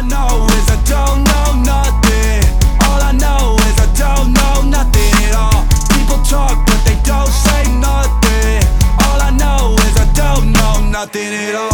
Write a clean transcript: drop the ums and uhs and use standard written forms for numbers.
know is I don't know nothing. All I know is I don't know nothing at all. People talk but they don't say nothing. All I know is I don't know nothing at all.